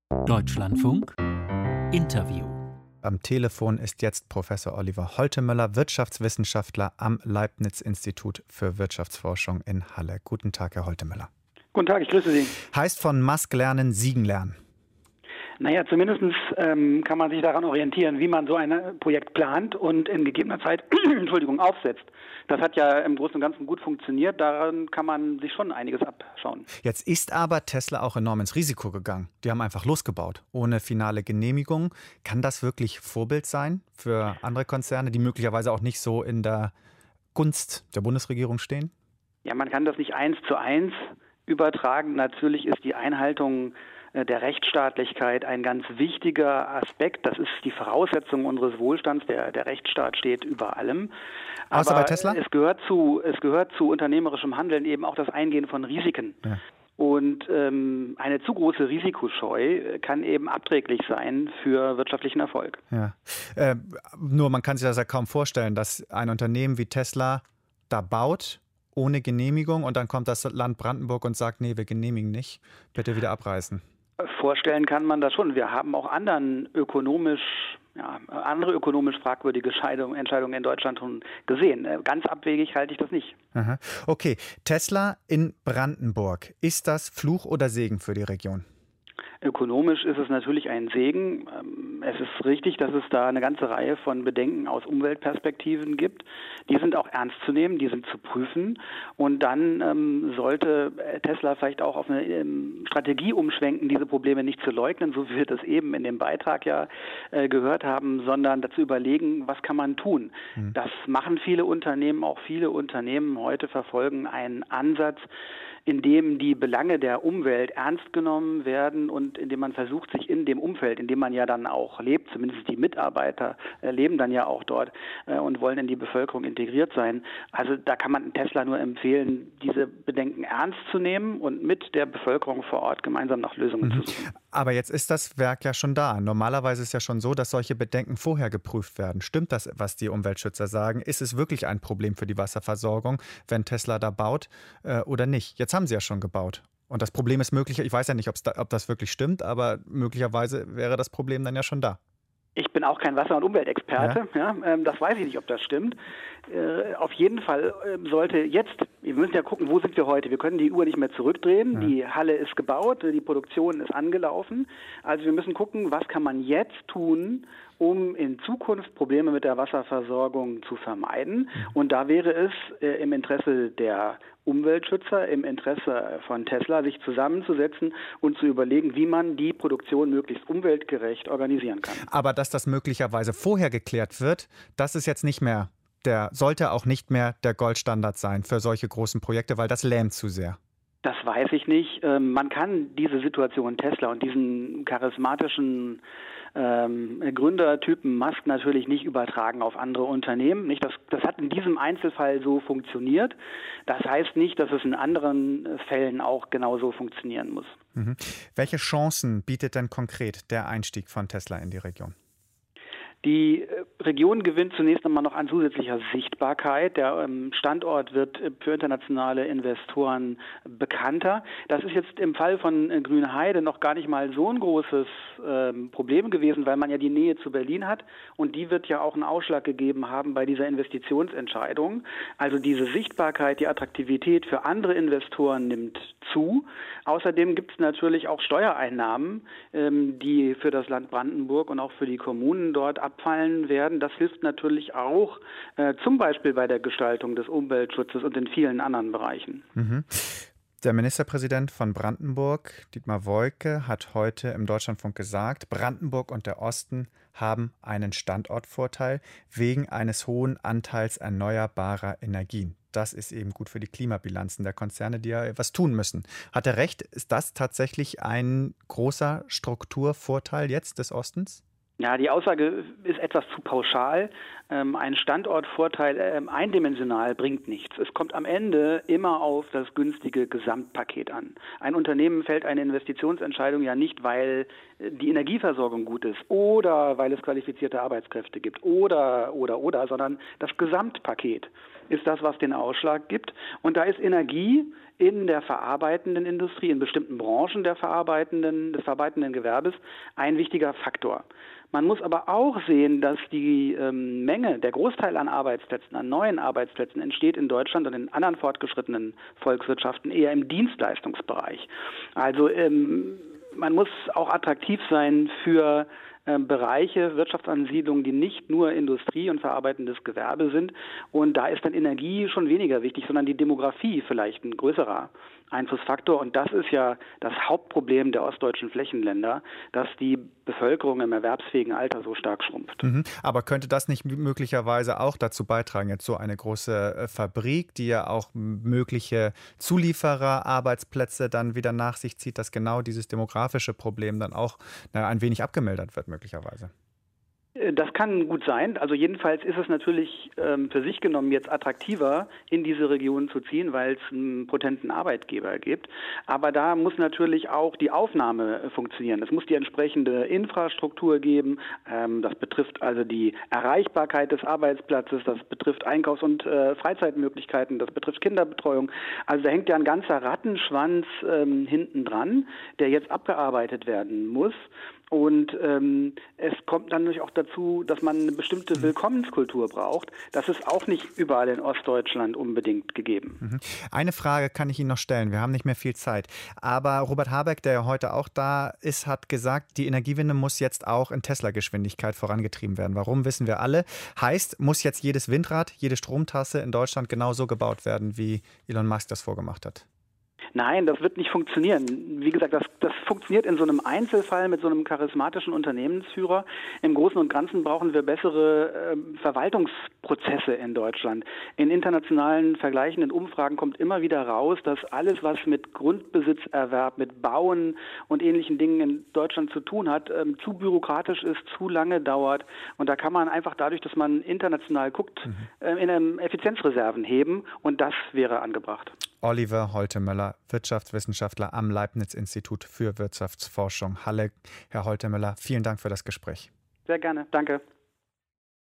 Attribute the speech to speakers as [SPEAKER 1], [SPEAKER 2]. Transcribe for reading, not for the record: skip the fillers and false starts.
[SPEAKER 1] Deutschlandfunk Interview.
[SPEAKER 2] Am Telefon ist jetzt Professor Oliver Holtemöller, Wirtschaftswissenschaftler am Leibniz-Institut für Wirtschaftsforschung in Halle. Guten Tag, Herr Holtemöller.
[SPEAKER 3] Guten Tag, ich grüße Sie.
[SPEAKER 2] Heißt von Musk lernen, Siegen lernen.
[SPEAKER 3] Naja, zumindest kann man sich daran orientieren, wie man so ein Projekt plant und in gegebener Zeit aufsetzt. Das hat ja im Großen und Ganzen gut funktioniert. Daran kann man sich schon einiges abschauen.
[SPEAKER 2] Jetzt ist aber Tesla auch enorm ins Risiko gegangen. Die haben einfach losgebaut, ohne finale Genehmigung. Kann das wirklich Vorbild sein für andere Konzerne, die möglicherweise auch nicht so in der Gunst der Bundesregierung stehen?
[SPEAKER 3] Ja, man kann das nicht 1:1 übertragen. Natürlich ist die Einhaltung der Rechtsstaatlichkeit ein ganz wichtiger Aspekt. Das ist die Voraussetzung unseres Wohlstands. Der Rechtsstaat steht über allem.
[SPEAKER 2] Außer bei Tesla?
[SPEAKER 3] Es gehört zu unternehmerischem Handeln eben auch das Eingehen von Risiken. Ja. Und eine zu große Risikoscheu kann eben abträglich sein für wirtschaftlichen Erfolg.
[SPEAKER 2] Ja. Nur man kann sich das ja kaum vorstellen, dass ein Unternehmen wie Tesla da baut, ohne Genehmigung, und dann kommt das Land Brandenburg und sagt, nee, wir genehmigen nicht, bitte wieder abreißen.
[SPEAKER 3] Vorstellen kann man das schon. Wir haben auch andere ökonomisch fragwürdige Entscheidungen in Deutschland schon gesehen. Ganz abwegig halte ich das nicht.
[SPEAKER 2] Aha. Okay, Tesla in Brandenburg. Ist das Fluch oder Segen für die Region?
[SPEAKER 3] Ökonomisch ist es natürlich ein Segen. Es ist richtig, dass es da eine ganze Reihe von Bedenken aus Umweltperspektiven gibt. Die sind auch ernst zu nehmen, die sind zu prüfen. Und dann sollte Tesla vielleicht auch auf eine Strategie umschwenken, diese Probleme nicht zu leugnen, so wie wir das eben in dem Beitrag ja gehört haben, sondern dazu überlegen, was kann man tun. Das machen viele Unternehmen. Auch viele Unternehmen heute verfolgen einen Ansatz, in dem die Belange der Umwelt ernst genommen werden und in dem man versucht, sich in dem Umfeld, in dem man ja dann auch lebt, zumindest die Mitarbeiter leben dann ja auch dort und wollen in die Bevölkerung integriert sein. Also da kann man Tesla nur empfehlen, diese Bedenken ernst zu nehmen und mit der Bevölkerung vor Ort gemeinsam nach Lösungen zu suchen.
[SPEAKER 2] Aber jetzt ist das Werk ja schon da. Normalerweise ist es ja schon so, dass solche Bedenken vorher geprüft werden. Stimmt das, was die Umweltschützer sagen? Ist es wirklich ein Problem für die Wasserversorgung, wenn Tesla da baut oder nicht? Jetzt haben sie ja schon gebaut. Und das Problem ist möglich, ich weiß ja nicht, ob das wirklich stimmt, aber möglicherweise wäre das Problem dann ja schon da.
[SPEAKER 3] Ich bin auch kein Wasser- und Umweltexperte, das weiß ich nicht, ob das stimmt. Auf jeden Fall sollte jetzt, wir müssen ja gucken, wo sind wir heute? Wir können die Uhr nicht mehr zurückdrehen, Die Halle ist gebaut, die Produktion ist angelaufen. Also wir müssen gucken, was kann man jetzt tun, um in Zukunft Probleme mit der Wasserversorgung zu vermeiden. Und da wäre es im Interesse der Umweltschützer, im Interesse von Tesla, sich zusammenzusetzen und zu überlegen, wie man die Produktion möglichst umweltgerecht organisieren kann.
[SPEAKER 2] Aber dass das möglicherweise vorher geklärt wird, das ist jetzt nicht mehr, sollte auch nicht mehr der Goldstandard sein für solche großen Projekte, weil das lähmt zu sehr.
[SPEAKER 3] Das weiß ich nicht. Man kann diese Situation Tesla und diesen charismatischen Gründertypen Musk natürlich nicht übertragen auf andere Unternehmen. Das hat in diesem Einzelfall so funktioniert. Das heißt nicht, dass es in anderen Fällen auch genauso funktionieren muss.
[SPEAKER 2] Welche Chancen bietet denn konkret der Einstieg von Tesla in die Region?
[SPEAKER 3] Die Region gewinnt zunächst einmal noch an zusätzlicher Sichtbarkeit. Der Standort wird für internationale Investoren bekannter. Das ist jetzt im Fall von Grünheide noch gar nicht mal so ein großes Problem gewesen, weil man ja die Nähe zu Berlin hat. Und die wird ja auch einen Ausschlag gegeben haben bei dieser Investitionsentscheidung. Also diese Sichtbarkeit, die Attraktivität für andere Investoren nimmt zu. Außerdem gibt es natürlich auch Steuereinnahmen, die für das Land Brandenburg und auch für die Kommunen dort abfallen werden. Das hilft natürlich auch zum Beispiel bei der Gestaltung des Umweltschutzes und in vielen anderen Bereichen.
[SPEAKER 2] Der Ministerpräsident von Brandenburg, Dietmar Woidke, hat heute im Deutschlandfunk gesagt, Brandenburg und der Osten haben einen Standortvorteil wegen eines hohen Anteils erneuerbarer Energien. Das ist eben gut für die Klimabilanzen der Konzerne, die ja etwas tun müssen. Hat er recht? Ist das tatsächlich ein großer Strukturvorteil jetzt des Ostens?
[SPEAKER 3] Ja, die Aussage ist etwas zu pauschal. Ein Standortvorteil eindimensional bringt nichts. Es kommt am Ende immer auf das günstige Gesamtpaket an. Ein Unternehmen fällt eine Investitionsentscheidung ja nicht, weil die Energieversorgung gut ist oder weil es qualifizierte Arbeitskräfte gibt oder, sondern das Gesamtpaket. ist das, was den Ausschlag gibt. Und da ist Energie in der verarbeitenden Industrie, in bestimmten Branchen des verarbeitenden Gewerbes ein wichtiger Faktor. Man muss aber auch sehen, dass die Menge, der Großteil an Arbeitsplätzen, an neuen Arbeitsplätzen entsteht in Deutschland und in anderen fortgeschrittenen Volkswirtschaften eher im Dienstleistungsbereich. Also man muss auch attraktiv sein für Bereiche, Wirtschaftsansiedlungen, die nicht nur Industrie und verarbeitendes Gewerbe sind. Und da ist dann Energie schon weniger wichtig, sondern die Demografie vielleicht ein größerer Einflussfaktor. Und das ist ja das Hauptproblem der ostdeutschen Flächenländer, dass die Bevölkerung im erwerbsfähigen Alter so stark schrumpft.
[SPEAKER 2] Aber könnte das nicht möglicherweise auch dazu beitragen, jetzt so eine große Fabrik, die ja auch mögliche Zulieferer, Arbeitsplätze dann wieder nach sich zieht, dass genau dieses demografische Problem dann auch ein wenig abgemildert wird möglicherweise?
[SPEAKER 3] Das kann gut sein. Also jedenfalls ist es natürlich für sich genommen jetzt attraktiver, in diese Region zu ziehen, weil es einen potenten Arbeitgeber gibt. Aber da muss natürlich auch die Aufnahme funktionieren. Es muss die entsprechende Infrastruktur geben. Das betrifft also die Erreichbarkeit des Arbeitsplatzes. Das betrifft Einkaufs- und Freizeitmöglichkeiten. Das betrifft Kinderbetreuung. Also da hängt ja ein ganzer Rattenschwanz hinten dran, der jetzt abgearbeitet werden muss. Und es kommt dann natürlich auch dazu, dass man eine bestimmte Willkommenskultur braucht. Das ist auch nicht überall in Ostdeutschland unbedingt gegeben.
[SPEAKER 2] Eine Frage kann ich Ihnen noch stellen. Wir haben nicht mehr viel Zeit. Aber Robert Habeck, der ja heute auch da ist, hat gesagt, die Energiewende muss jetzt auch in Tesla-Geschwindigkeit vorangetrieben werden. Warum, wissen wir alle. Heißt, muss jetzt jedes Windrad, jede Stromtasse in Deutschland genauso gebaut werden, wie Elon Musk das vorgemacht hat?
[SPEAKER 3] Nein, das wird nicht funktionieren. Wie gesagt, das funktioniert in so einem Einzelfall mit so einem charismatischen Unternehmensführer. Im Großen und Ganzen brauchen wir bessere Verwaltungsprozesse in Deutschland. In internationalen vergleichenden Umfragen kommt immer wieder raus, dass alles, was mit Grundbesitzerwerb, mit Bauen und ähnlichen Dingen in Deutschland zu tun hat, zu bürokratisch ist, zu lange dauert. Und da kann man einfach dadurch, dass man international guckt, in Effizienzreserven heben. Und das wäre angebracht.
[SPEAKER 2] Oliver Holtemöller, Wirtschaftswissenschaftler am Leibniz-Institut für Wirtschaftsforschung Halle. Herr Holtemöller, vielen Dank für das Gespräch.
[SPEAKER 3] Sehr gerne. Danke.